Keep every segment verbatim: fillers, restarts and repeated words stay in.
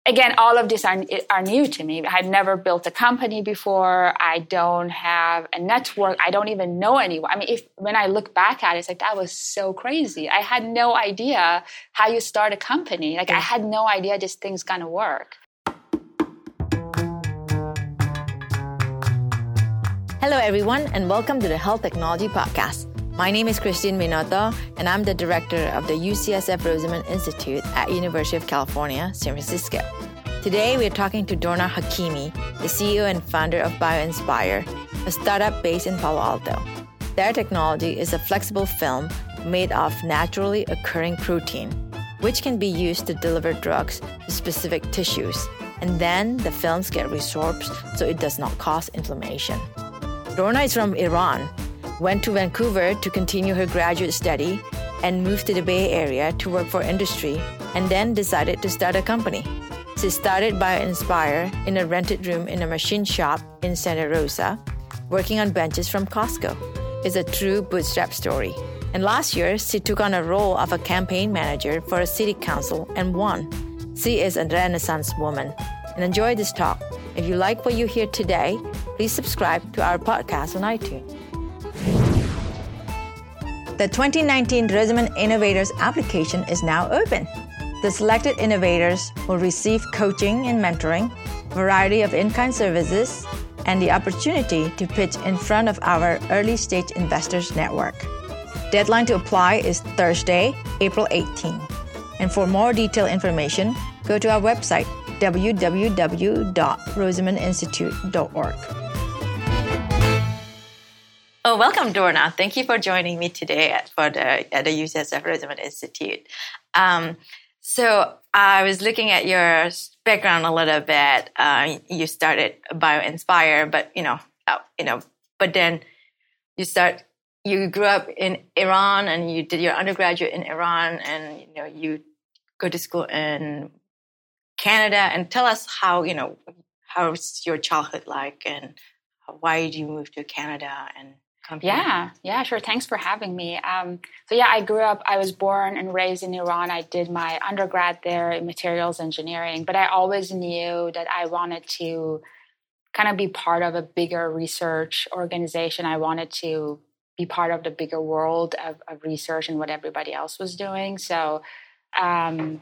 again, all of these are, are new to me. I had never built a company before. I don't have a network. I don't even know anyone. I mean, if when I look back at it, it's like, that was so crazy. I had no idea how you start a company. Like, I had no idea this thing's going to work. Hello, everyone, and welcome to the Health Technology Podcast. My name is Christine Minotto, and I'm the director of the U C S F Rosenman Institute at University of California, San Francisco. Today, we're talking to Dorna Hakimi, the C E O and founder of BioInspire, a startup based in Palo Alto. Their technology is a flexible film made of naturally occurring protein, which can be used to deliver drugs to specific tissues, and then the films get resorbed so it does not cause inflammation. Dorna is from Iran, went to Vancouver to continue her graduate study, and moved to the Bay Area to work for industry, and then decided to start a company. She started BioInspire in a rented room in a machine shop in Santa Rosa, working on benches from Costco. It's a true bootstrap story. And last year, she took on a role of a campaign manager for a city council and won. She is a Renaissance woman. And enjoy this talk. If you like what you hear today, please subscribe to our podcast on iTunes. The twenty nineteen Rosenman Innovators application is now open. The selected innovators will receive coaching and mentoring, variety of in-kind services, and the opportunity to pitch in front of our early-stage investors network. Deadline to apply is Thursday, April eighteenth. And for more detailed information, go to our website, w w w dot rosenman institute dot org. Oh, welcome, Dorna. Thank you for joining me today at, for the, at the U C S F Rosenman Institute. Um, so I was looking at your background a little bit. Uh, you started BioInspire, but you know, uh, you know, but then you start. You grew up in Iran, and you did your undergraduate in Iran, and you know, you go to school in Canada. And tell us how you know how's your childhood like, and why did you move to Canada and Yeah, yeah, sure. Thanks for having me. Um, so yeah, I grew up, I was born and raised in Iran. I did my undergrad there in materials engineering, but I always knew that I wanted to kind of be part of a bigger research organization. I wanted to be part of the bigger world of, of research and what everybody else was doing. So um,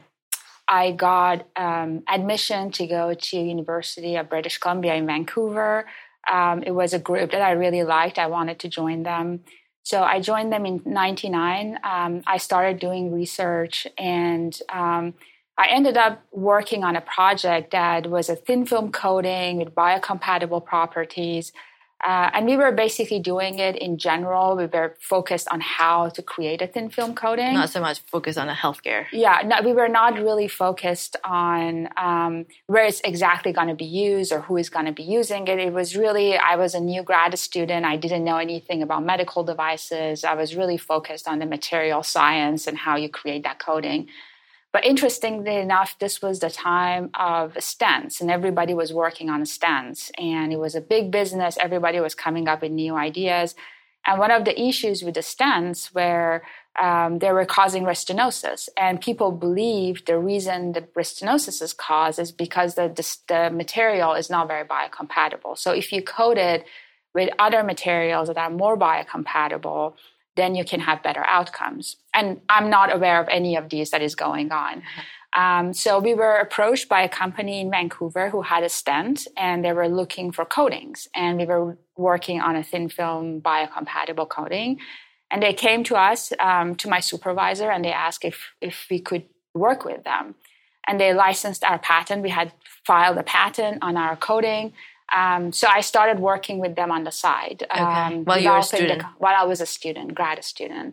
I got um, admission to go to University of British Columbia in Vancouver. Um, it was a group that I really liked. I wanted to join them. So I joined them in ninety-nine. Um, I started doing research, and um, I ended up working on a project that was a thin film coating with biocompatible properties. Uh, and we were basically doing it in general. We were focused on how to create a thin film coating. Not so much focused on the healthcare. Yeah, no, we were not really focused on um, where it's exactly going to be used or who is going to be using it. It was really, I was a new grad student. I didn't know anything about medical devices. I was really focused on the material science and how you create that coating. But interestingly enough, this was the time of stents, and everybody was working on stents. And it was a big business. Everybody was coming up with new ideas. And one of the issues with the stents were um, they were causing restenosis. And people believed the reason the restenosis is caused is because the, the, the material is not very biocompatible. So if you coat it with other materials that are more biocompatible, then you can have better outcomes. And I'm not aware of any of these that is going on. Um, so we were approached by a company in Vancouver who had a stent, and they were looking for coatings. And we were working on a thin film biocompatible coating. And they came to us, um, to my supervisor, and they asked if, if we could work with them. And they licensed our patent. We had filed a patent on our coating. Um, so I started working with them on the side. Okay. Um, while you were a student? The, while I was a student, grad student.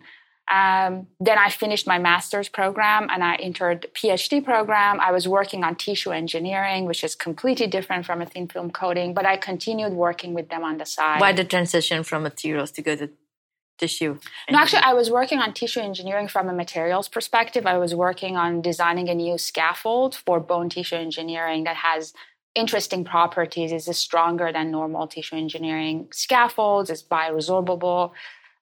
Um, then I finished my master's program, and I entered the PhD program. I was working on tissue engineering, which is completely different from a thin film coating, but I continued working with them on the side. Why the transition from materials to go to tissue? No, actually, I was working on tissue engineering from a materials perspective. I was working on designing a new scaffold for bone tissue engineering that has interesting properties. Is stronger than normal tissue engineering scaffolds. It's bioresorbable.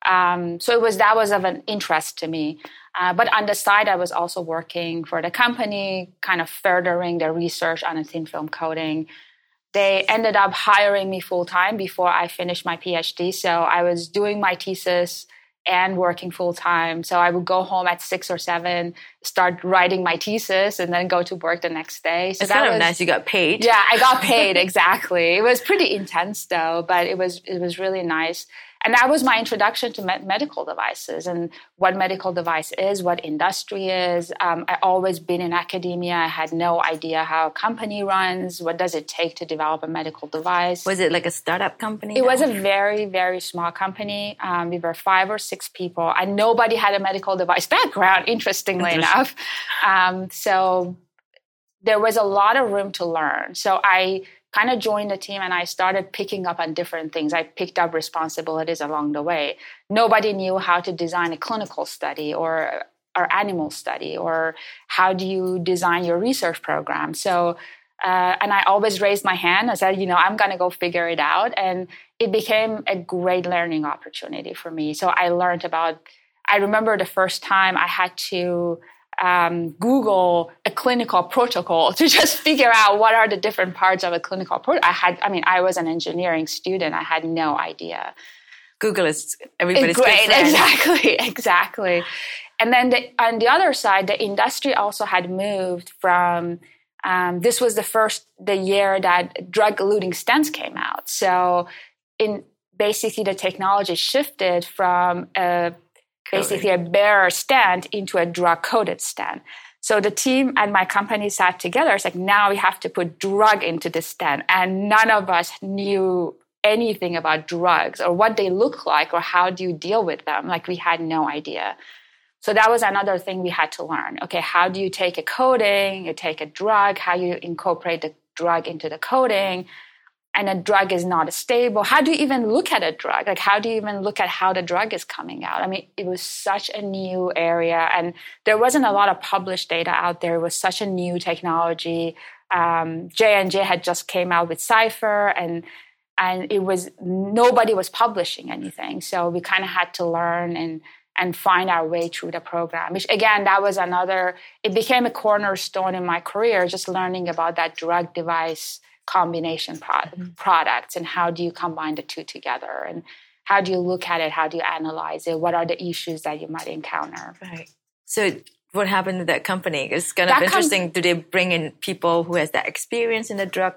Um, so it was that was of an interest to me. Uh, but on the side, I was also working for the company, kind of furthering the research on a thin film coating. They ended up hiring me full time before I finished my PhD. So I was doing my thesis and working full time. So I would go home at six or seven, start writing my thesis, and then go to work the next day. So it's that kind of was nice. You got paid. Yeah, I got paid, exactly. It was pretty intense though, but it was it was really nice. And that was my introduction to med- medical devices and what medical device is, what industry is. Um, I always been in academia. I had no idea how a company runs. What does it take to develop a medical device? Was it like a startup company? It was a very, very small company. Um, we were five or six people, and nobody had a medical device background, interestingly enough. Um, so there was a lot of room to learn. So I kind of joined the team and I started picking up on different things. I picked up responsibilities along the way. Nobody knew how to design a clinical study or or animal study, or how do you design your research program. So, uh, and I always raised my hand. I said, you know, I'm going to go figure it out. And it became a great learning opportunity for me. So I learned about, I remember the first time I had to Um, Google a clinical protocol to just figure out what are the different parts of a clinical protocol. I had, I mean, I was an engineering student. I had no idea. Google is everybody's it's great, good friend. Exactly, exactly. And then the, on the other side, the industry also had moved from. Um, this was the first the year that drug-eluting stents came out. So, in basically, the technology shifted from a basically a bare stent into a drug-coated stent. So the team and my company sat together. It's like, now we have to put drug into the stent. And none of us knew anything about drugs or what they look like or how do you deal with them. Like, we had no idea. So that was another thing we had to learn. Okay, how do you take a coating, you take a drug, how you incorporate the drug into the coating, and a drug is not stable. How do you even look at a drug? Like, how do you even look at how the drug is coming out? I mean, it was such a new area, and there wasn't a lot of published data out there. It was such a new technology. Um, J and J had just came out with Cypher, and and it was nobody was publishing anything. So we kind of had to learn and and find our way through the program. Which, again, that was another. It became a cornerstone in my career, just learning about that drug device combination pro- mm-hmm. products, and how do you combine the two together, and how do you look at it, how do you analyze it, what are the issues that you might encounter. Right. So what happened to that company? It's kind of that interesting. Com- do they bring in people who has that experience in the drug?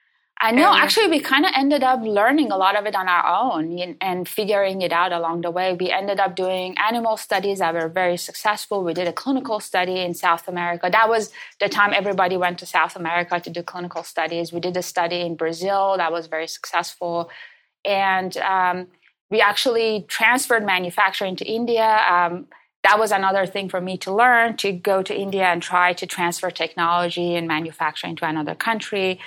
I know. Actually, we kind of ended up learning a lot of it on our own and figuring it out along the way. We ended up doing animal studies that were very successful. We did a clinical study in South America. That was the time everybody went to South America to do clinical studies. We did a study in Brazil that was very successful. And um, we actually transferred manufacturing to India. Um, that was another thing for me to learn, to go to India and try to transfer technology and manufacturing to another country.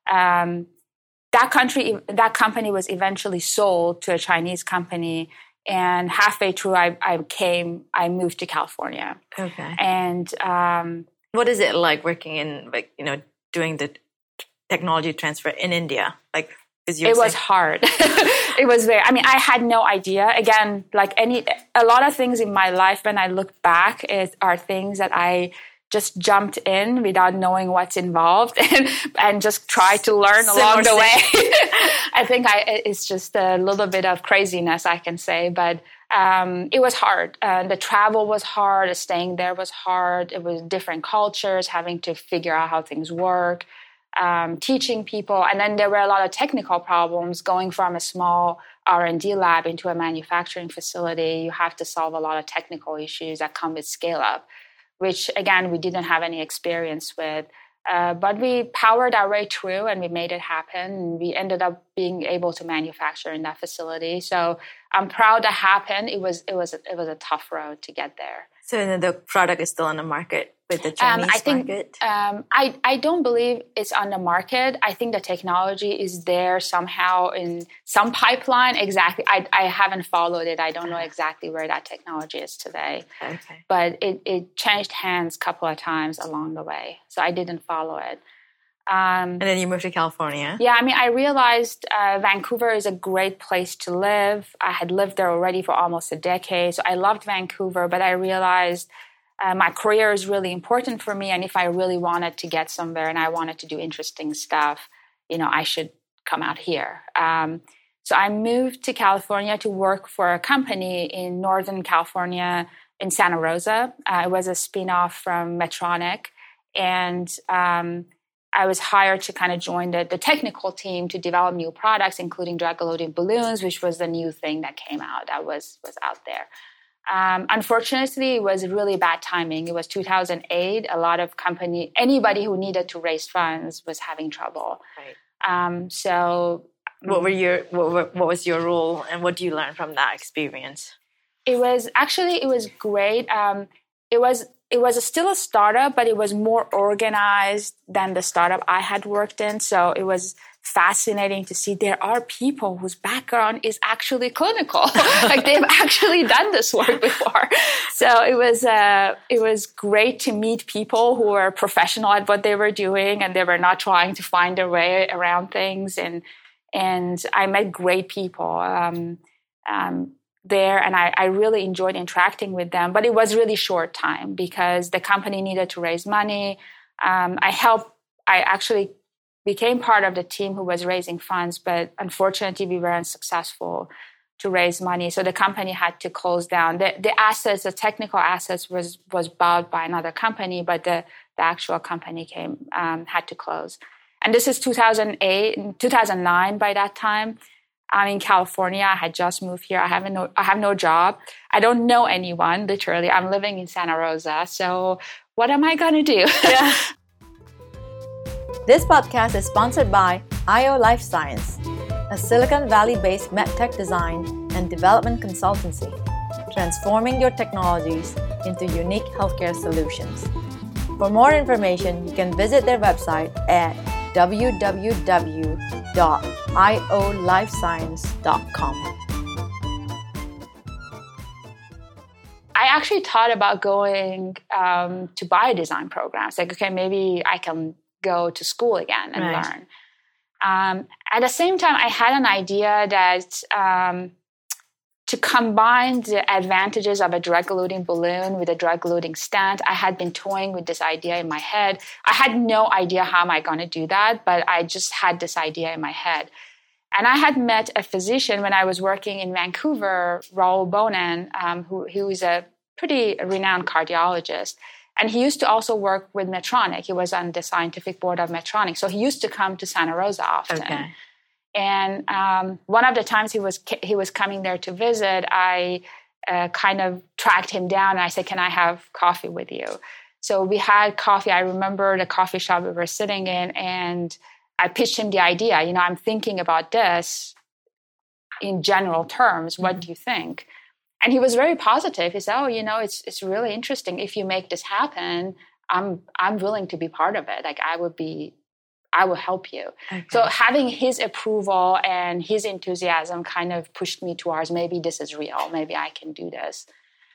Um, that country, that company was eventually sold to a Chinese company, and halfway through, I, I came, I moved to California. Okay. And um, what is it like working in, like, you know, doing the technology transfer in India? Like, is you it was hard. It was very. I mean, I had no idea. Again, like any, a lot of things in my life, when I look back, is are things that I just jumped in without knowing what's involved and, and just try to learn Similar along the thing. way. I think I, it's just a little bit of craziness, I can say, but um, it was hard. Uh, the travel was hard. Staying there was hard. It was different cultures, having to figure out how things work, um, teaching people. And then there were a lot of technical problems going from a small R and D lab into a manufacturing facility. You have to solve a lot of technical issues that come with scale up, which, again, we didn't have any experience with. Uh, but we powered our way through and we made it happen. And we ended up being able to manufacture in that facility. So I'm proud that happened. It was it was it was a tough road to get there. So then the product is still on the market with the Chinese um, I think, market? Um, I, I don't believe it's on the market. I think the technology is there somehow in some pipeline. Exactly. I, I haven't followed it. I don't know exactly where that technology is today. Okay. But it, it changed hands a couple of times along the way. So I didn't follow it. Um, and then you moved to California. Yeah, I mean, I realized uh, Vancouver is a great place to live. I had lived there already for almost a decade, so I loved Vancouver, but I realized uh, my career is really important for me, and if I really wanted to get somewhere and I wanted to do interesting stuff, you know, I should come out here. Um, so I moved to California to work for a company in Northern California in Santa Rosa. Uh, it was a spin-off from Medtronic, and um, I was hired to kind of join the, the technical team to develop new products, including drug-eluting balloons, which was the new thing that came out, that was, was out there. Um, unfortunately, it was really bad timing. It was two thousand eight. A lot of company, anybody who needed to raise funds was having trouble. Right. Um, so, what were your what, what was your role, and what do you learn from that experience? It was actually it was great. Um, it was. It was a, still a startup, but it was more organized than the startup I had worked in. So it was fascinating to see there are people whose background is actually clinical. Like they've actually done this work before. So it was uh, it was great to meet people who were professional at what they were doing, and they were not trying to find their way around things. And and I met great people. Um, um, there and I, I really enjoyed interacting with them, but it was really short time because the company needed to raise money. Um, I helped, I actually became part of the team who was raising funds, but unfortunately we were unsuccessful to raise money. So the company had to close down. The, the assets, the technical assets was, was bought by another company, but the, the actual company came, um, had to close. And this is two thousand eight, two thousand nine by that time. I'm in California. I had just moved here. I have no, I have no job. I don't know anyone, literally. I'm living in Santa Rosa. So what am I going to do? Yeah. This podcast is sponsored by I O Life Science, a Silicon Valley-based medtech design and development consultancy, transforming your technologies into unique healthcare solutions. For more information, you can visit their website at w w w dot i o life science dot com. I actually thought about going um, to biodesign programs. Like, okay, maybe I can go to school again and right. learn. Um, at the same time, I had an idea that um, to combine the advantages of a drug-eluting balloon with a drug-eluting stent, I had been toying with this idea in my head. I had no idea how am I going to do that, but I just had this idea in my head. And I had met a physician when I was working in Vancouver, Raul Bonin, um, who, who is a pretty renowned cardiologist. And he used to also work with Medtronic. He was on the scientific board of Medtronic. So he used to come to Santa Rosa often. Okay. And um, one of the times he was he was coming there to visit, I uh, kind of tracked him down and I said, "Can I have coffee with you?" So we had coffee. I remember the coffee shop we were sitting in, and I pitched him the idea. You know, I'm thinking about this in general terms. What mm-hmm. do you think? And he was very positive. He said, "Oh, you know, it's it's really interesting. If you make this happen, I'm I'm willing to be part of it. Like I would be." I will help you. Okay. So having his approval and his enthusiasm kind of pushed me towards maybe this is real. Maybe I can do this.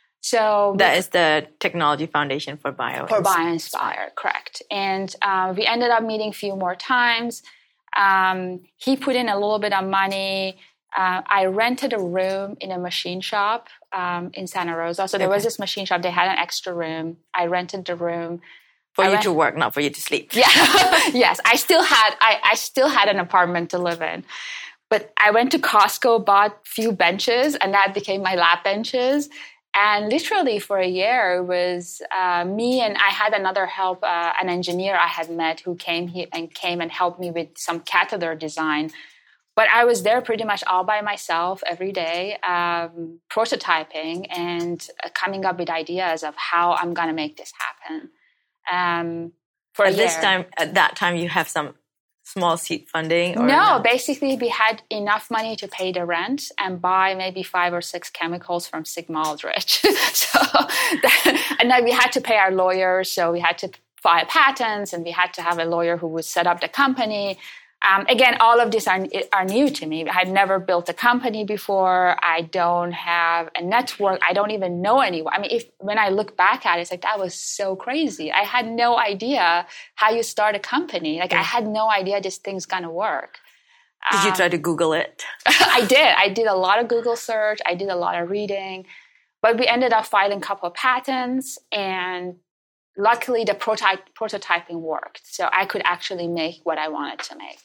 So that is the technology foundation for Bio. For BioInspire, correct. And uh, we ended up meeting a few more times. Um, he put in a little bit of money. Uh, I rented a room in a machine shop um, in Santa Rosa. So there okay. was this machine shop. They had an extra room. I rented the room. For I you went, to work, not for you to sleep. Yeah. Yes. I still had I, I still had an apartment to live in. But I went to Costco, bought a few benches, and that became my lab benches. And literally for a year, it was uh, me and I had another help, uh, an engineer I had met who came here and came and helped me with some catheter design. But I was there pretty much all by myself every day, um, prototyping and uh, coming up with ideas of how I'm going to make this happen. Um, for at a this year. time, at that time, you have some small seed funding? Or no, not? Basically, we had enough money to pay the rent and buy maybe five or six chemicals from Sigma Aldrich. so, that, and then we had to pay our lawyers, so we had to file patents, and we had to have a lawyer who would set up the company. Um, again, all of these are, are new to me. I had never built a company before. I don't have a network. I don't even know anyone. I mean, if when I look back at it, it's like, that was so crazy. I had no idea how you start a company. Like, yeah. I had no idea this thing's going to work. Did you try to Google it? I did. I did a lot of Google search. I did a lot of reading. But we ended up filing a couple of patents. And luckily, the prototype, prototyping worked. So I could actually make what I wanted to make.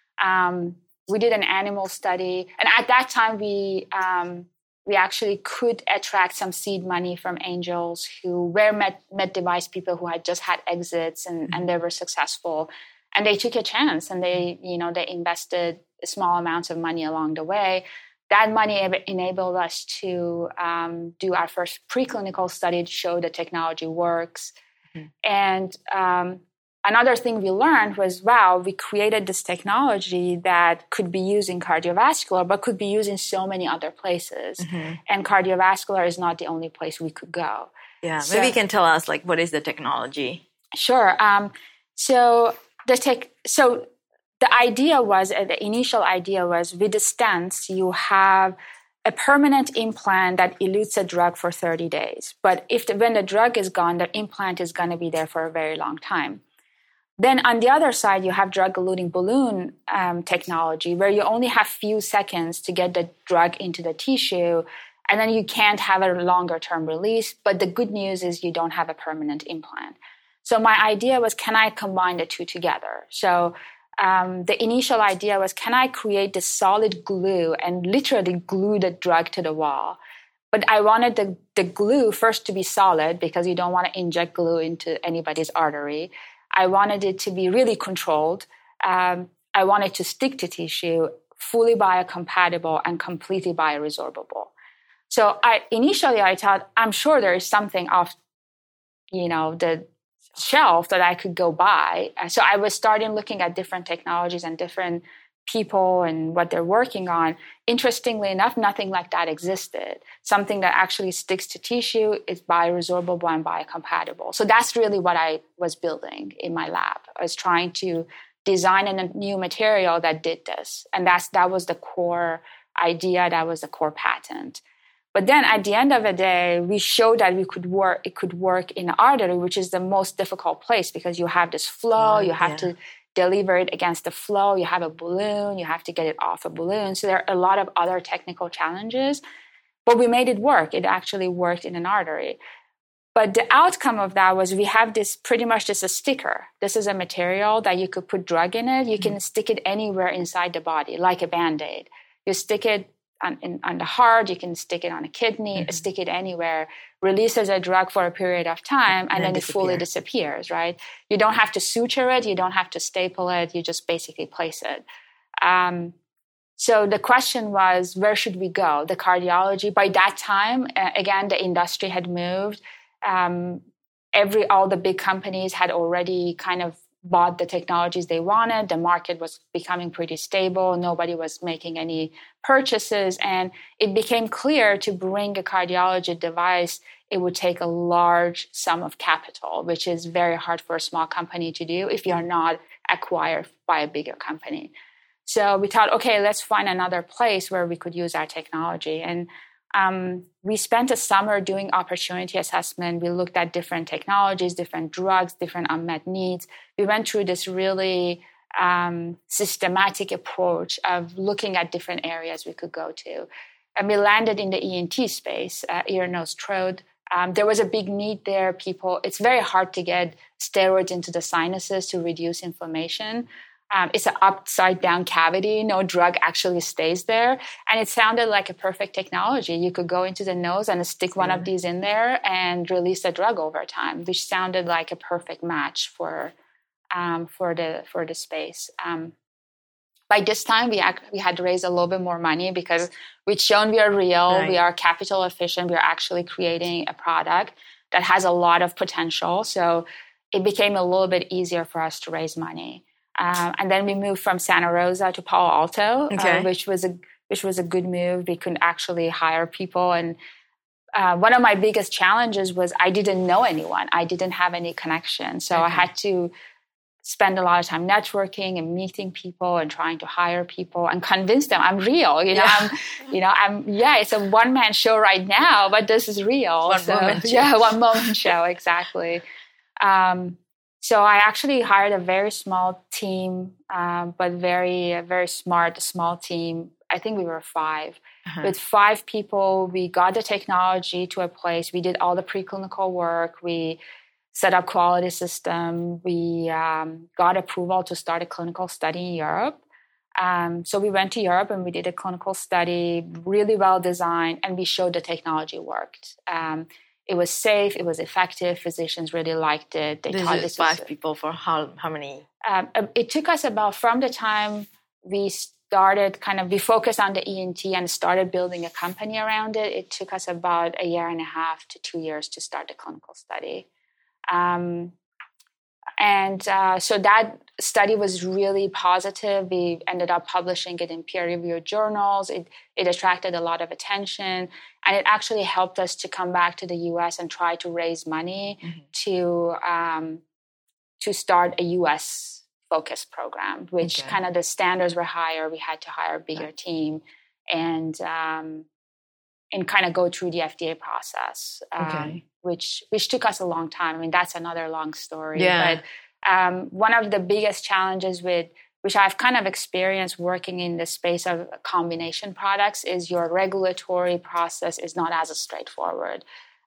Um, we did an animal study. And at that time, we um, we actually could attract some seed money from angels who were med, med device people who had just had exits and, mm-hmm. and they were successful. And they took a chance and they, you know, they invested small amounts of money along the way. That money enabled us to um, do our first preclinical study to show the technology works. Mm-hmm. And um, another thing we learned was, wow, we created this technology that could be used in cardiovascular, but could be used in so many other places. Mm-hmm. And cardiovascular is not the only place we could go. Yeah, so, maybe you can tell us, like, what is the technology? Sure. Um, so the tech, so the idea was, uh, the initial idea was, with the stents, you have a permanent implant that elutes a drug for thirty days. But if the, when the drug is gone, the implant is going to be there for a very long time. Then on the other side, you have drug-eluting balloon um, technology, where you only have few seconds to get the drug into the tissue, and then you can't have a longer-term release. But the good news is you don't have a permanent implant. So my idea was, can I combine the two together? So um, the initial idea was, can I create this solid glue and literally glue the drug to the wall? But I wanted the, the glue first to be solid, because you don't want to inject glue into anybody's artery. I wanted it to be really controlled. Um, I wanted to stick to tissue, fully biocompatible and completely bioresorbable. So I initially I thought, I'm sure there is something off, you know, the shelf that I could go buy. So I was starting looking at different technologies and different people and what they're working on. Interestingly enough, nothing like that existed. Something that actually sticks to tissue, is bioresorbable and biocompatible. So that's really what I was building in my lab. I was trying to design a new material that did this. And that's that was the core idea, that was the core patent. But then at the end of the day, we showed that we could work, it could work in the artery, which is the most difficult place, because you have this flow, you have yeah. to deliver it against the flow, you have a balloon, you have to get it off a balloon. So there are a lot of other technical challenges, but we made it work. It actually worked in an artery. But the outcome of that was, we have this pretty much just a sticker. This is a material that you could put drug in it. You mm-hmm. can stick it anywhere inside the body, like a Band-Aid. You stick it On, in, on the heart, you can stick it on a kidney, mm-hmm. stick it anywhere, releases a drug for a period of time, and, and then, then it fully disappears, right? You don't have to suture it, you don't have to staple it, you just basically place it. Um, so the question was, where should we go? The cardiology, by that time, uh, again, the industry had moved. Um, every all the big companies had already kind of bought the technologies they wanted. The market was becoming pretty stable. Nobody was making any purchases. And it became clear, to bring a cardiology device, it would take a large sum of capital, which is very hard for a small company to do if you're not acquired by a bigger company. So we thought, okay, let's find another place where we could use our technology. And Um, we spent a summer doing opportunity assessment. We looked at different technologies, different drugs, different unmet needs. We went through this really um, systematic approach of looking at different areas we could go to. And we landed in the E N T space, uh, ear, nose, throat. Um, there was a big need there. People, it's very hard to get steroids into the sinuses to reduce inflammation. Um, it's an upside down cavity. No drug actually stays there. And it sounded like a perfect technology. You could go into the nose and stick one yeah. of these in there and release the drug over time, which sounded like a perfect match for um, for the for the space. Um, by this time, we ac- we had raised a little bit more money, because we'd shown we are real, right. we are capital efficient, we are actually creating a product that has a lot of potential. So it became a little bit easier for us to raise money. Um, and then we moved from Santa Rosa to Palo Alto, okay. uh, which was a which was a good move. We couldn't actually hire people, and uh, one of my biggest challenges was I didn't know anyone. I didn't have any connection, so okay. I had to spend a lot of time networking and meeting people and trying to hire people and convince them I'm real. You know, yeah. I'm, you know, I'm, yeah, it's a one man show right now, but this is real. One so, moment show. Yeah, one moment show, exactly. Um, so I actually hired a very small team, um, but very, very smart, small team. I think we were five. Uh-huh. With five people, we got the technology to a place. We did all the preclinical work. We set up quality system. We um, got approval to start a clinical study in Europe. Um, so we went to Europe and we did a clinical study, really well designed, and we showed the technology worked. Um, it was safe. It was effective. Physicians really liked it. They this thought is this five was, people for how how many? Um, it took us about from the time we started kind of we focused on the E N T and started building a company around it. It took us about a year and a half to two years to start the clinical study. Um, and uh, so that study was really positive. We ended up publishing it in peer-reviewed journals. It, it attracted a lot of attention, and it actually helped us to come back to the U S and try to raise money mm-hmm. to um, to start a U S-focused program, which okay. kind of the standards were higher. We had to hire a bigger yeah. team and um, and kind of go through the F D A process. Um, okay. Which which took us a long time. I mean, that's another long story. Yeah. But um, one of the biggest challenges with, which I've kind of experienced working in the space of combination products, is your regulatory process is not as straightforward.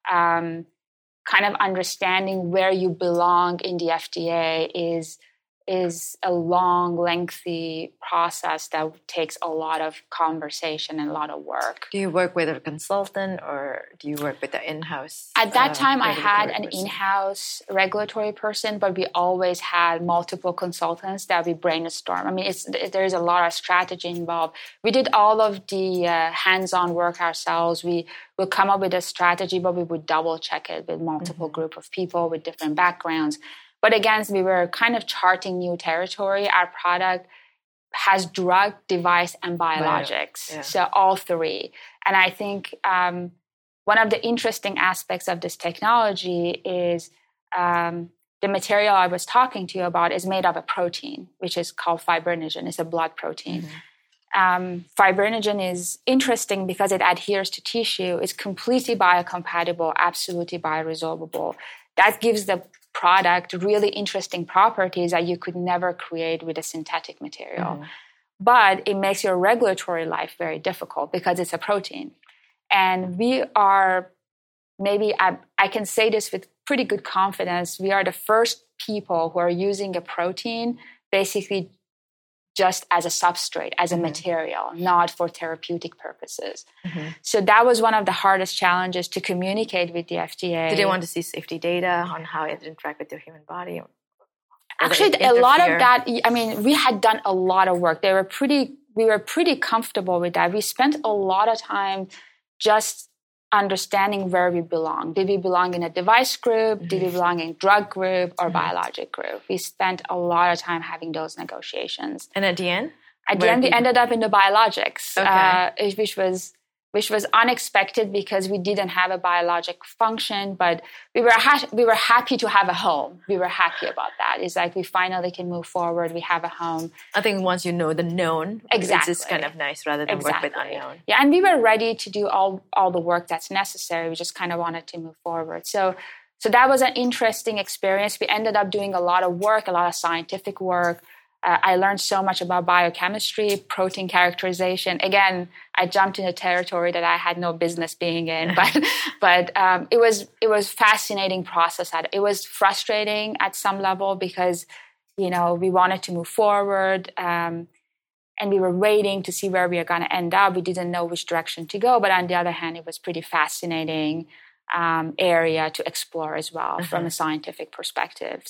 Um, kind of understanding where you belong in the F D A is is a long, lengthy process that takes a lot of conversation and a lot of work. Do you work with a consultant or do you work with the in-house? At that uh, time, I had an person? in-house regulatory person, but we always had multiple consultants that we brainstorm. I mean, it's, there's a lot of strategy involved. We did all of the uh, hands-on work ourselves. We would come up with a strategy, but we would double-check it with multiple mm-hmm. group of people with different backgrounds. But again, we were kind of charting new territory. Our product has drug, device, and biologics. Yeah. So all three. And I think um, one of the interesting aspects of this technology is um, the material I was talking to you about is made of a protein, which is called fibrinogen. It's a blood protein. Mm-hmm. Um, fibrinogen is interesting because it adheres to tissue. It's completely biocompatible, absolutely bioresorbable. That gives the product really interesting properties that you could never create with a synthetic material. Mm. But it makes your regulatory life very difficult because it's a protein. And we are, maybe I, I can say this with pretty good confidence, we are the first people who are using a protein basically just as a substrate, as a mm-hmm. material, not for therapeutic purposes. Mm-hmm. So that was one of the hardest challenges to communicate with the F D A. Did they want to see safety data on how it interacts with the human body? Actually, a lot of that, I mean, we had done a lot of work. They were pretty, we were pretty comfortable with that. We spent a lot of time just understanding where we belong. Did we belong in a device group? Mm-hmm. Did we belong in drug group or mm-hmm. biologic group? We spent a lot of time having those negotiations. And at the end? At the end, we ended up in the biologics, okay. uh, which was which was unexpected because we didn't have a biologic function, but we were ha- we were happy to have a home. We were happy about that. It's like we finally can move forward. We have a home. I think once you know the known, exactly. it's just kind of nice rather than exactly. work with unknown. Yeah, and we were ready to do all, all the work that's necessary. We just kind of wanted to move forward. So, so that was an interesting experience. We ended up doing a lot of work, a lot of scientific work. Uh, I learned so much about biochemistry, protein characterization. Again, I jumped into territory that I had no business being in, but but um, it was it was fascinating process. It was frustrating at some level because you know we wanted to move forward, um, and we were waiting to see where we were going to end up. We didn't know which direction to go, but on the other hand, it was pretty fascinating um, area to explore as well mm-hmm. from a scientific perspective.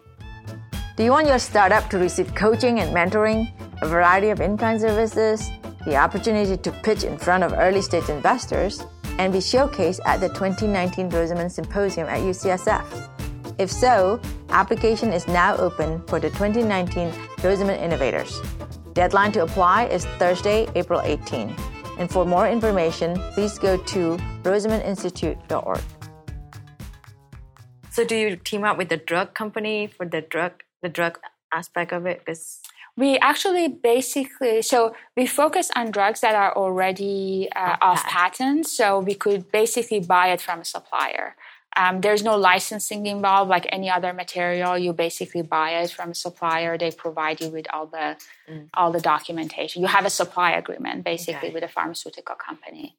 Do you want your startup to receive coaching and mentoring, a variety of in-kind services, the opportunity to pitch in front of early-stage investors, and be showcased at the twenty nineteen Rosenman Symposium at U C S F? If so, application is now open for the twenty nineteen Rosenman Innovators. Deadline to apply is Thursday, April eighteenth. And for more information, please go to rosenman institute dot org. So do you team up with the drug company for the drug the drug aspect of it? Because we actually basically, so we focus on drugs that are already uh, off patent, so we could basically buy it from a supplier. Um, there's no licensing involved like any other material. You basically buy it from a supplier. They provide you with all the mm. all the documentation. You have a supply agreement basically okay. with a pharmaceutical company,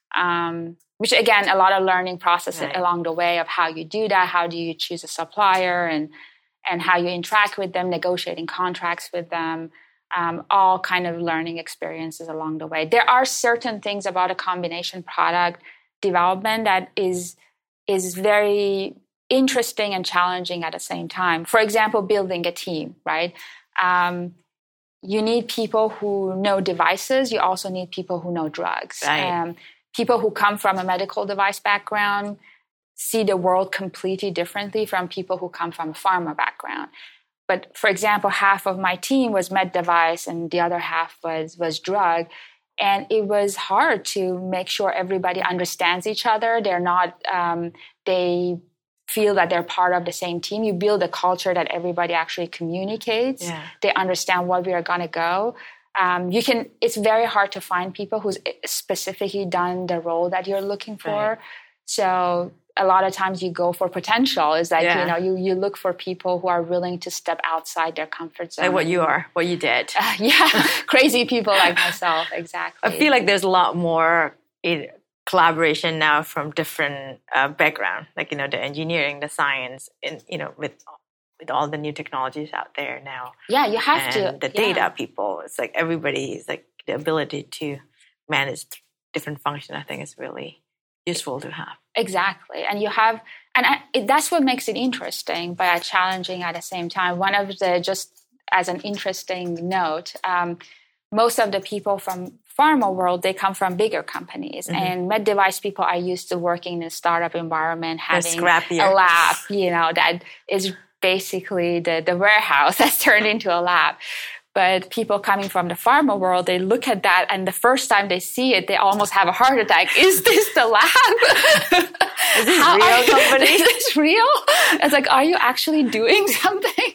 um, which again, a lot of learning process right. along the way of how you do that. How do you choose a supplier and and how you interact with them, negotiating contracts with them, um, all kind of learning experiences along the way. There are certain things about a combination product development that is is very interesting and challenging at the same time. For example, building a team, right? Um, you need people who know devices. You also need people who know drugs. Right. Um, people who come from a medical device background see the world completely differently from people who come from a pharma background. But for example, half of my team was med device and the other half was was drug. And it was hard to make sure everybody understands each other. They're not, um, they feel that they're part of the same team. You build a culture that everybody actually communicates. Yeah. They understand where we are going to go. Um, you can, it's very hard to find people who's specifically done the role that you're looking for. Right. So a lot of times you go for potential. Is that, yeah. you know, you, you look for people who are willing to step outside their comfort zone. Like what you are, what you did. Uh, yeah, crazy people like myself, exactly. I feel like there's a lot more in collaboration now from different uh, background, like, you know, the engineering, the science, and, you know, with with all the new technologies out there now. Yeah, you have and to. the data yeah. people, it's like everybody is like the ability to manage different functions, I think is really useful to have. Exactly. And you have, and I, it, that's what makes it interesting, but challenging at the same time. One of the, just as an interesting note, um, most of the people from pharma world, they come from bigger companies. Mm-hmm. And med device people are used to working in a startup environment, having a lab, you know, that is basically the, the warehouse that's turned into a lab. But people coming from the pharma world, they look at that, and the first time they see it, they almost have a heart attack. Is this the lab? Is this How real company? Is this real? It's like, are you actually doing something?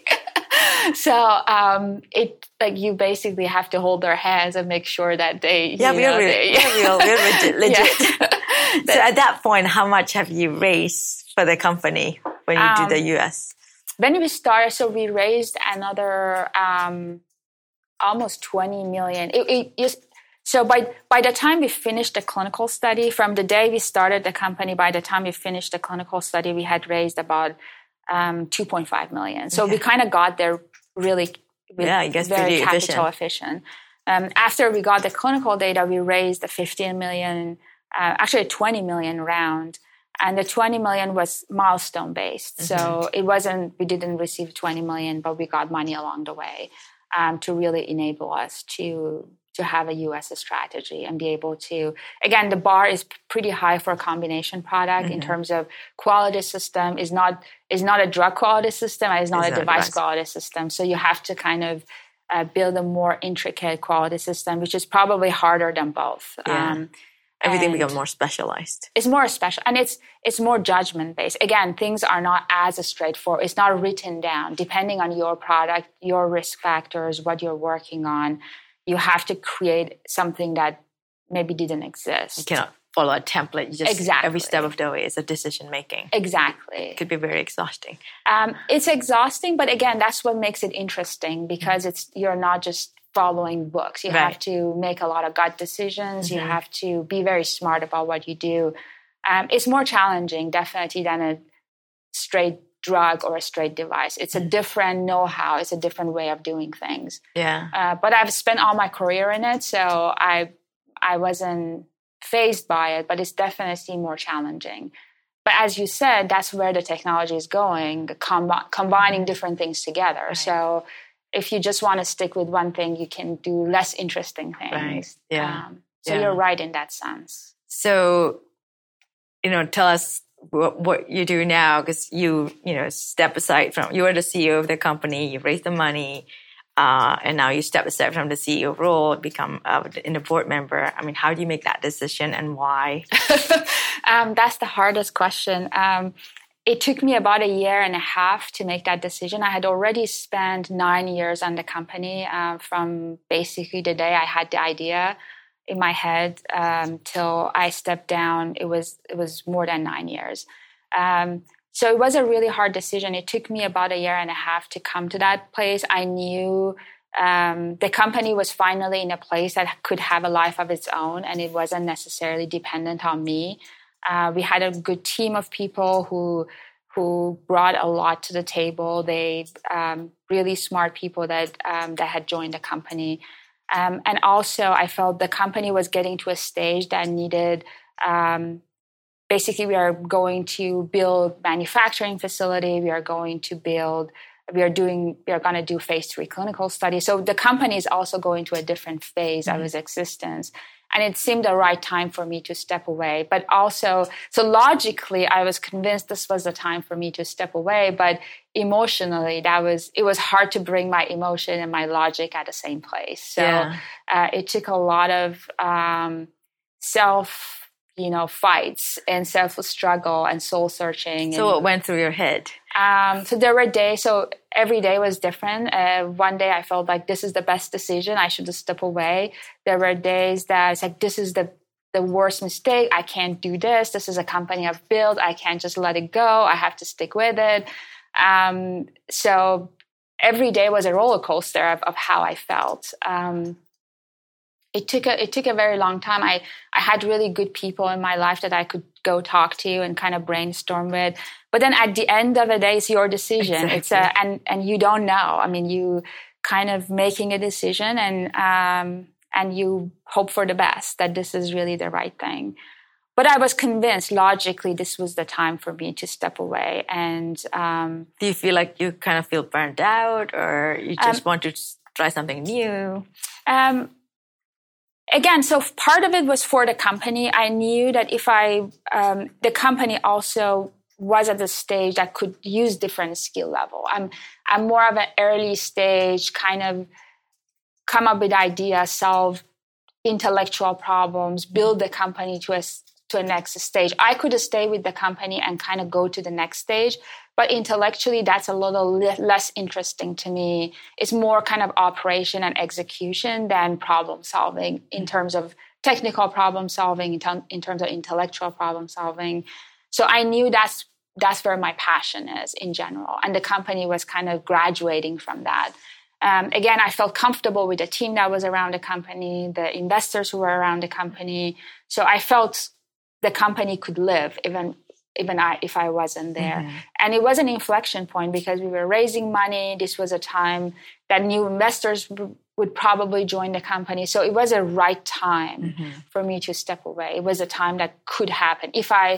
So um, it like you basically have to hold their hands and make sure that they yeah, you we're know, real, they, we're real, we're legit. legit. Yeah. So at that point, how much have you raised for the company when you um, do the U S? When we started, so we raised another. Um, almost twenty million. It, it is, so by by the time we finished the clinical study, from the day we started the company, by the time we finished the clinical study, we had raised about um, two point five million. So okay. we kind of got there really yeah, I guess very pretty capital efficient. efficient. Um, after we got the clinical data, we raised a fifteen million, uh, actually a twenty million round. And the twenty million was milestone based. Mm-hmm. So it wasn't, we didn't receive twenty million, but we got money along the way. Um, to really enable us to to have a U S strategy and be able to, again, the bar is pretty high for a combination product mm-hmm. in terms of quality system. Is not is not a drug quality system, it's not it's a not device device. quality system. So you have to kind of uh, build a more intricate quality system, which is probably harder than both. Yeah. Um, Everything becomes more specialized. It's more special, and it's it's more judgment based. Again, things are not as straightforward. It's not written down. Depending on your product, your risk factors, what you're working on, you have to create something that maybe didn't exist. You cannot follow a template. You just exactly. Every step of the way is a decision making. Exactly. It could be very exhausting. Um, it's exhausting, but again, that's what makes it interesting because it's you're not just following books. You right. have to make a lot of gut decisions. Mm-hmm. You have to be very smart about what you do. Um, it's more challenging, definitely, than a straight drug or a straight device. It's mm-hmm. a different know-how. It's a different way of doing things. Yeah. Uh, but I've spent all my career in it, so I I wasn't fazed by it, but it's definitely more challenging. But as you said, that's where the technology is going, com- combining different things together. Right. So if you just want to stick with one thing, you can do less interesting things. Right. Yeah. Um, so yeah. you're right in that sense. So, you know, tell us what, what you do now, because you, you know, step aside from, you are the C E O of the company, you raise the money, uh, and now you step aside from the C E O role, become uh, in a board member. I mean, how do you make that decision and why? um, that's the hardest question. Um, it took me about a year and a half to make that decision. I had already spent nine years on the company, uh, from basically the day I had the idea in my head um, till I stepped down. It was it was more than nine years. Um, so it was a really hard decision. It took me about a year and a half to come to that place. I knew um, the company was finally in a place that could have a life of its own, and it wasn't necessarily dependent on me. Uh, we had a good team of people who who brought a lot to the table. They um, really smart people that um, that had joined the company, um, and also I felt the company was getting to a stage that needed. Um, basically, we are going to build manufacturing facility. We are going to build. We are doing. We are going to do phase three clinical studies. So the company is also going to a different phase mm-hmm. of its existence. And it seemed the right time for me to step away. But also, so logically, I was convinced this was the time for me to step away. But emotionally, that was it was hard to bring my emotion and my logic at the same place. So yeah. uh, it took a lot of um, self, you know, fights and self struggle and soul searching. So and, what went through your head? Um, so there were days. So every day was different. Uh, one day I felt like this is the best decision. I should just step away. There were days that it's like, this is the, the worst mistake. I can't do this. This is a company I've built. I can't just let it go. I have to stick with it. Um, so every day was a roller coaster of, of how I felt. Um, it took a, it took a very long time. I, I had really good people in my life that I could go talk to and kind of brainstorm with. But then at the end of the day, it's your decision. Exactly. It's a, and, and you don't know. I mean, you kind of making a decision and, um, and you hope for the best, that this is really the right thing. But I was convinced logically this was the time for me to step away. And um, do you feel like you kind of feel burned out, or you just um, want to try something new? Um, Again, so part of it was for the company. I knew that if I, um, the company also was at the stage that could use different skill level. I'm, I'm more of an early stage kind of come up with ideas, solve intellectual problems, build the company to a, to a next stage. I could stay with the company and kind of go to the next stage. But intellectually, that's a little less interesting to me. It's more kind of operation and execution than problem solving in terms of technical problem solving, in, t- in terms of intellectual problem solving. So I knew that's that's where my passion is in general. And the company was kind of graduating from that. Um, again, I felt comfortable with the team that was around the company, the investors who were around the company. So I felt the company could live even even I, if I wasn't there. Mm-hmm. And it was an inflection point because we were raising money. This was a time that new investors w- would probably join the company. So it was a right time mm-hmm. for me to step away. It was a time that could happen. If I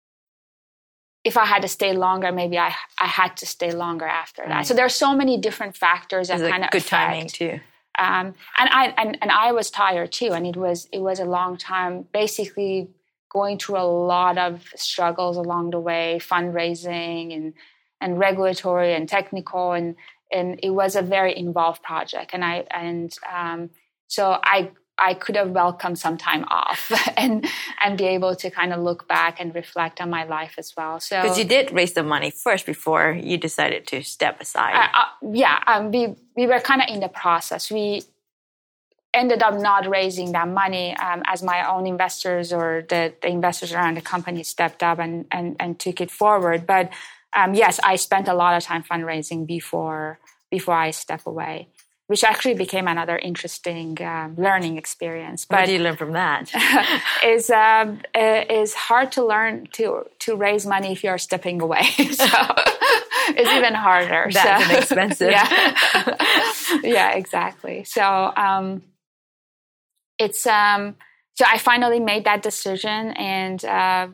if I had to stay longer, maybe I I had to stay longer after that. Right. So there are so many different factors that kind of good affect. timing too. Um, and I and, and I was tired too. And it was it was a long time, basically going through a lot of struggles along the way, fundraising and and regulatory and technical, and and it was a very involved project. And I and um, so I I could have welcomed some time off and and be able to kind of look back and reflect on my life as well. So because you did raise the money first before you decided to step aside. Uh, uh, yeah, um, we we were kind of in the process. We ended up not raising that money um, as my own investors or the, the investors around the company stepped up and, and, and took it forward. But um, yes, I spent a lot of time fundraising before before I step away, which actually became another interesting um, learning experience. But what do you learn from that? is um, is hard to learn to to raise money if you're stepping away. So it's even harder. That's so, expensive. Yeah, yeah, exactly. So. Um, It's um, so I finally made that decision, and uh,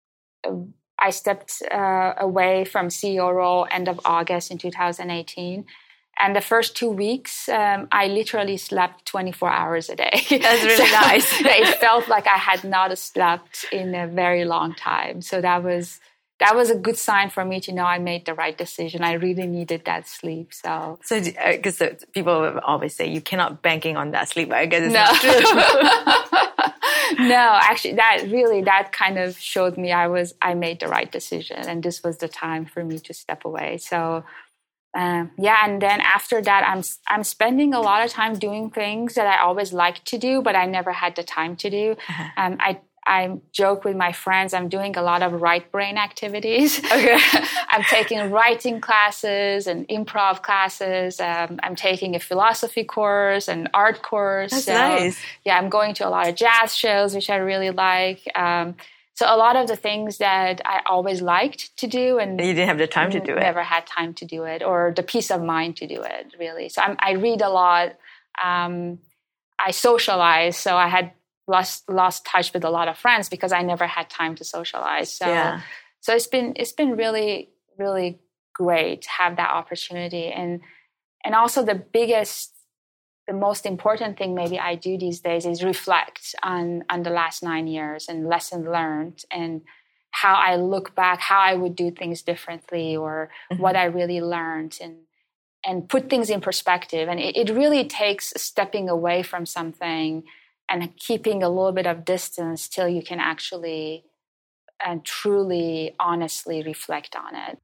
I stepped uh, away from C E O role end of August in two thousand eighteen. And the first two weeks, um, I literally slept twenty-four hours a day. That's really so nice. It felt like I had not slept in a very long time. So that was that was a good sign for me to know I made the right decision. I really needed that sleep. So, so because uh, people always say you cannot banking on that sleep. I guess it's no. not true. No, actually, that really, that kind of showed me I was, I made the right decision. And this was the time for me to step away. So, um, yeah. And then after that, I'm, I'm spending a lot of time doing things that I always liked to do, but I never had the time to do. Uh-huh. Um, I, I joke with my friends, I'm doing a lot of right brain activities. Okay. I'm taking writing classes and improv classes. Um, I'm taking a philosophy course, an art course. That's so, nice. Yeah, I'm going to a lot of jazz shows, which I really like. Um, so a lot of the things that I always liked to do. And you didn't have the time to do it. Never had time to do it or the peace of mind to do it, really. So I'm, I read a lot. Um, I socialize. So I had lost lost touch with a lot of friends because I never had time to socialize. So, yeah. so it's been it's been really really great to have that opportunity, and and also the biggest, the most important thing maybe I do these days is reflect on on the last nine years and lessons learned and how I look back, how I would do things differently, or mm-hmm. what I really learned, and and put things in perspective. And it, it really takes stepping away from something and keeping a little bit of distance till you can actually and truly, honestly reflect on it.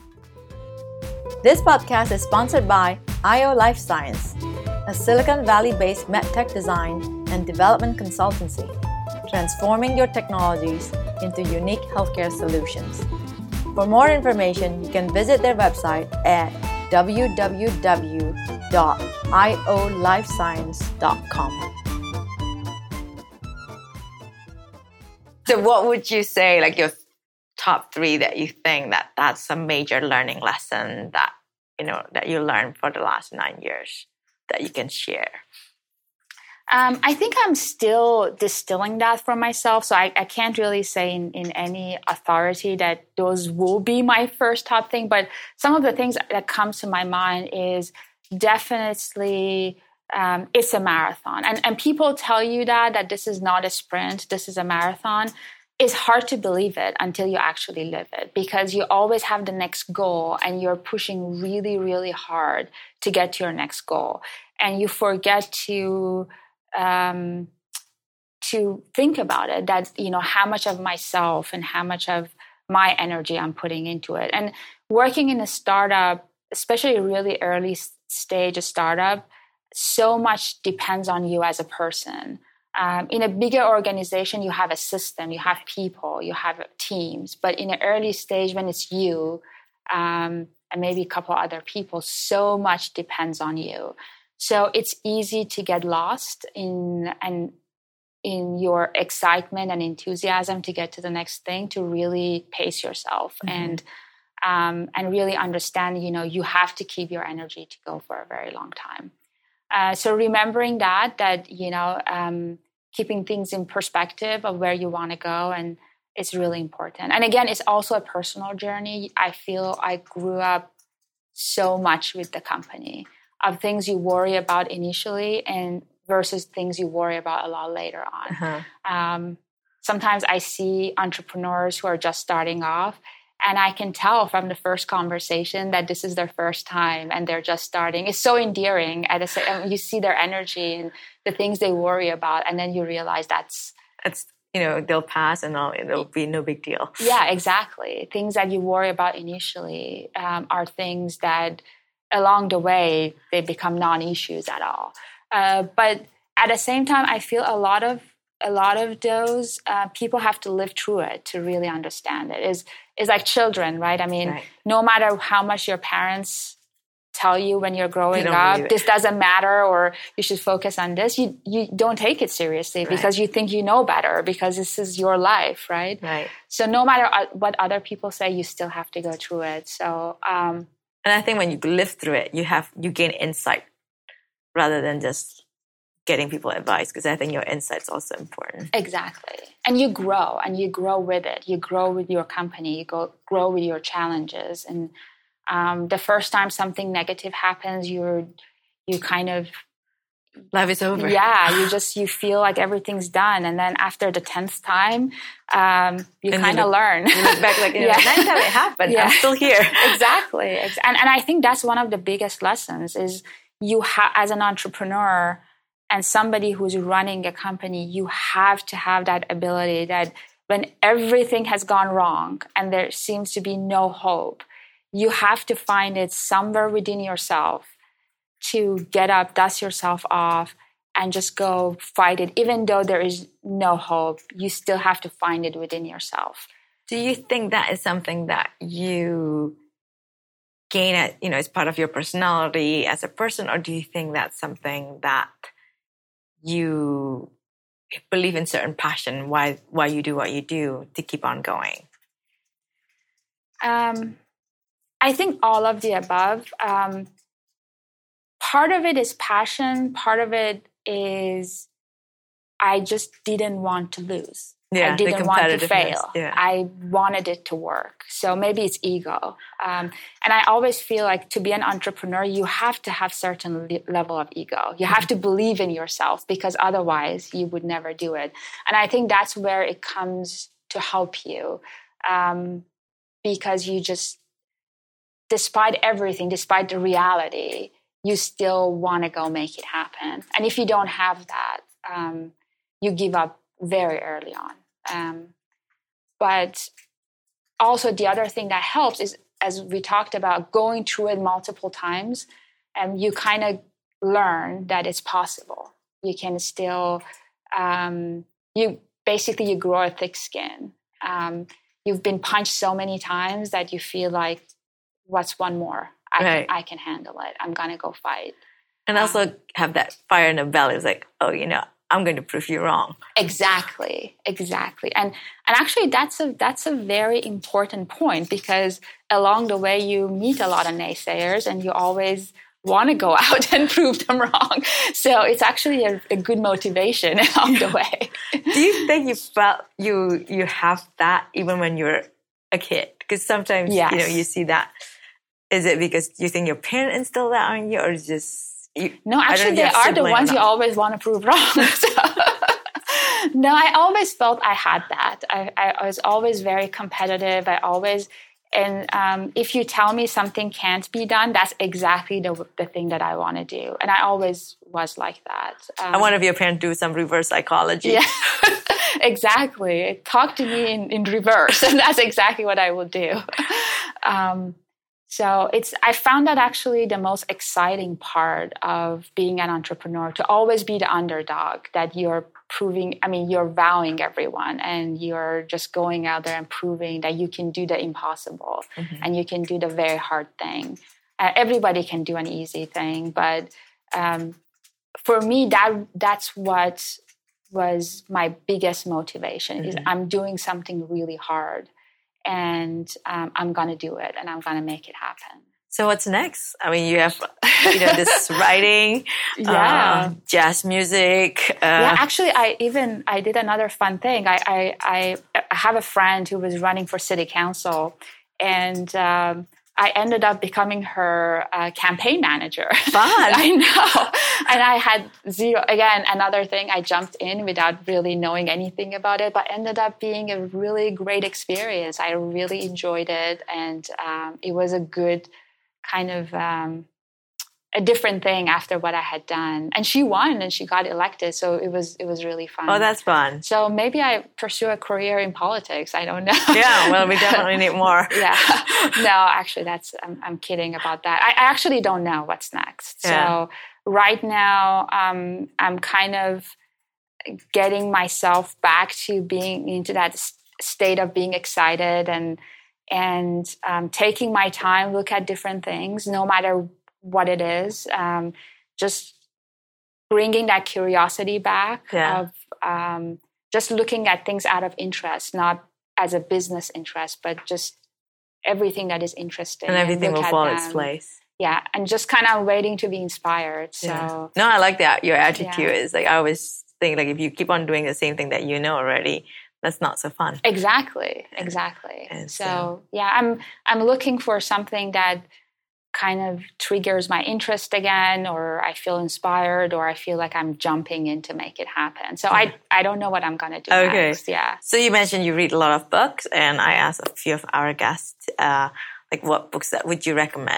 This podcast is sponsored by I O Life Science, a Silicon Valley-based medtech design and development consultancy, transforming your technologies into unique healthcare solutions. For more information, you can visit their website at w w w dot i o life science dot com. So what would you say, like your top three that you think that that's a major learning lesson that, you know, that you learned for the last nine years that you can share? Um, I think I'm still distilling that for myself. So I, I can't really say in, in any authority that those will be my first top thing. But some of the things that comes to my mind is definitely um, it's a marathon. And, and people tell you that, that this is not a sprint, this is a marathon. It's hard to believe it until you actually live it, because you always have the next goal and you're pushing really, really hard to get to your next goal. And you forget to um, to think about it, that, you know, how much of myself and how much of my energy I'm putting into it. And working in a startup, especially a really early stage of startup, so much depends on you as a person. Um, in a bigger organization, you have a system, you have people, you have teams. But in an early stage, when it's you um, and maybe a couple other people, so much depends on you. So it's easy to get lost in and in your excitement and enthusiasm to get to the next thing, to really pace yourself mm-hmm. and um, and really understand, you know, you have to keep your energy to go for a very long time. Uh, so remembering that, that, you know, um, keeping things in perspective of where you want to go, and it's really important. And again, it's also a personal journey. I feel I grew up so much with the company, of things you worry about initially and versus things you worry about a lot later on. Uh-huh. Um, sometimes I see entrepreneurs who are just starting off, and I can tell from the first conversation that this is their first time and they're just starting. It's so endearing. At a, you see their energy and the things they worry about, and then you realize that's... It's, you know, they'll pass and all, it'll be no big deal. Yeah, exactly. Things that you worry about initially um, are things that along the way, they become non-issues at all. Uh, but at the same time, I feel a lot of a lot of those uh, people have to live through it to really understand it. It's, it's like children, right? I mean, right. no matter how much your parents tell you when you're growing up, this doesn't matter, or you should focus on this, you you don't take it seriously right. because you think you know better, because this is your life, right? Right. So no matter what other people say, you still have to go through it. So... Um, And I think when you live through it, you have you gain insight rather than just getting people advice, because I think your insight's also important. Exactly. And you grow, and you grow with it. You grow with your company. You go, grow with your challenges. And um, the first time something negative happens, you're you kind of... Life is over. Yeah, you just, you feel like everything's done. And then after the tenth time, um, you kind of learn. You look back like, you know, yeah. the ninth time it happened, yeah. I'm still here. Exactly. And, and I think that's one of the biggest lessons is you ha- as an entrepreneur, and somebody who's running a company, you have to have that ability that when everything has gone wrong and there seems to be no hope, you have to find it somewhere within yourself to get up, dust yourself off, and just go fight it. Even though there is no hope, you still have to find it within yourself. Do you think that is something that you gain it, you know, as part of your personality as a person, or do you think that's something that you believe in certain passion, why why you do what you do to keep on going? Um, I think all of the above. Um, part of it is passion. Part of it is I just didn't want to lose. Yeah, I didn't want to fail. Yeah. I wanted it to work. So maybe it's ego. Um, and I always feel like to be an entrepreneur, you have to have certain le- level of ego. You have to believe in yourself because otherwise you would never do it. And I think that's where it comes to help you um, because you just, despite everything, despite the reality, you still want to go make it happen. And if you don't have that, um, you give up very early on. Um, but also the other thing that helps is, as we talked about, going through it multiple times, and um, you kind of learn that it's possible. You can still, um, you basically, you grow a thick skin. Um, you've been punched so many times that you feel like, what's one more? I, right. can, I can handle it. I'm going to go fight. And also um, have that fire in the belly. It's like, oh, you know, I'm going to prove you wrong. Exactly, exactly. And and actually that's a that's a very important point because along the way you meet a lot of naysayers and you always want to go out and prove them wrong. So it's actually a, a good motivation along the way. Do you think you felt you you have that even when you're a kid? Because sometimes yes. you know you see that. Is it because you think your parents instilled that on you, or just you, no? Actually, they are the ones you always want to prove wrong. So, no, I always felt I had that. I, I was always very competitive. I always, and um, if you tell me something can't be done, that's exactly the the thing that I want to do. And I always was like that. Um, I wonder if your parents do some reverse psychology. Yeah, exactly. Talk to me in, in reverse, and that's exactly what I will do. Um, So it's, I found that actually the most exciting part of being an entrepreneur, to always be the underdog, that you're proving, I mean, you're wowing everyone and you're just going out there and proving that you can do the impossible mm-hmm. and you can do the very hard thing. Uh, everybody can do an easy thing, but um, for me, that that's what was my biggest motivation mm-hmm. is I'm doing something really hard. And um, I'm going to do it, and I'm going to make it happen. So what's next? I mean, you have, you know, this writing, yeah, uh, jazz music. Uh, yeah, actually, I even, I did another fun thing. I, I, I have a friend who was running for city council, and um, I ended up becoming her uh, campaign manager. Fun. I know. And I had zero, again, another thing, I jumped in without really knowing anything about it, but ended up being a really great experience. I really enjoyed it. And um, it was a good kind of, um, a different thing after what I had done. And she won and she got elected. So it was it was really fun. Oh, that's fun. So maybe I pursue a career in politics. I don't know. Yeah, well, we definitely need more. Yeah. No, actually, that's I'm, I'm kidding about that. I, I actually don't know what's next. Yeah. So right now, um, I'm kind of getting myself back to being into that state of being excited and, and um, taking my time, look at different things, no matter what it is, um, just bringing that curiosity back yeah. of um, just looking at things out of interest, not as a business interest, but just everything that is interesting. And everything and will fall them. its place. Yeah, and just kind of waiting to be inspired. So yeah. No, I like that. Your attitude yeah. is like, I always think like if you keep on doing the same thing that you know already, that's not so fun. Exactly, exactly. And so, so yeah, I'm I'm looking for something that kind of triggers my interest again, or I feel inspired, or I feel like I'm jumping in to make it happen. So yeah. I I don't know what I'm going to do okay. next. Yeah. So you mentioned you read a lot of books, and I asked a few of our guests, uh, like what books that would you recommend?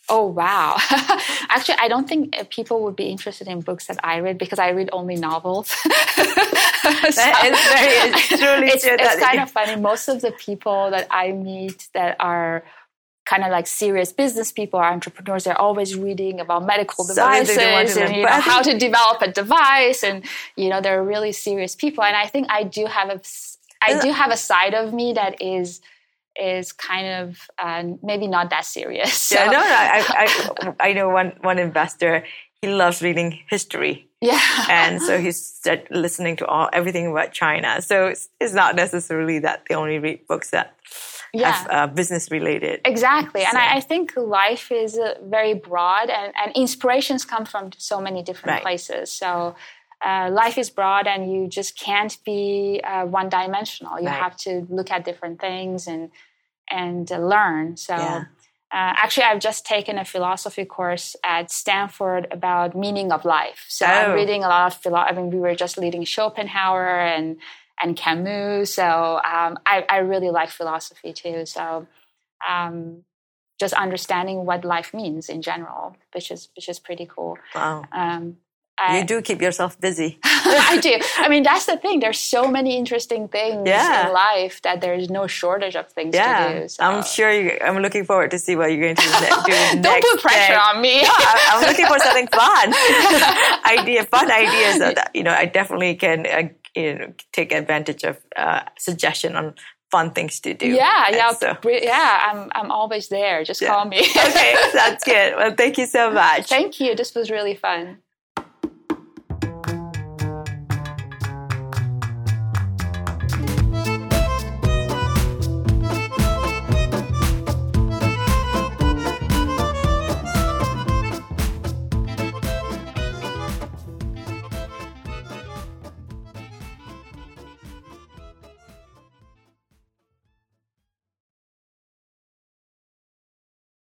Oh, wow. Actually, I don't think people would be interested in books that I read because I read only novels. so, that is very, it's truly it's, true. It's kind of funny. Most of the people that I meet that are kind of like serious business people or entrepreneurs, they're always reading about medical devices and you know, how to develop a device. And, you know, they're really serious people. And I think I do have a, I do have a side of me that is is kind of uh, maybe not that serious. So. Yeah, no, no. I, I, I know one, one investor, he loves reading history. Yeah. And so he's listening to all everything about China. So it's, it's not necessarily that they only read books that yeah. have uh, business related. Exactly. So. And I, I think life is uh, very broad and, and inspirations come from so many different right. places. So Uh, life is broad and you just can't be uh, one-dimensional. You right. have to look at different things and and uh, learn. So yeah. uh, actually, I've just taken a philosophy course at Stanford about meaning of life. So oh. I'm reading a lot of philosophy. I mean, we were just reading Schopenhauer and, and Camus. So um, I, I really like philosophy too. So um, just understanding what life means in general, which is, which is pretty cool. Wow. Um, You I, do keep yourself busy. I do. I mean, that's the thing. There's so many interesting things yeah. in life that there's no shordage of things yeah. to do. So. I'm sure you, I'm looking forward to see what you're going to do next. Don't put pressure day. on me. No, I'm looking for something fun. Idea, fun ideas that, you know, I definitely can uh, you know, take advantage of uh, suggestion on fun things to do. Yeah, and yeah, so. yeah. I'm I'm always there. Just yeah. call me. Okay, that's good. Well, thank you so much. Thank you. This was really fun.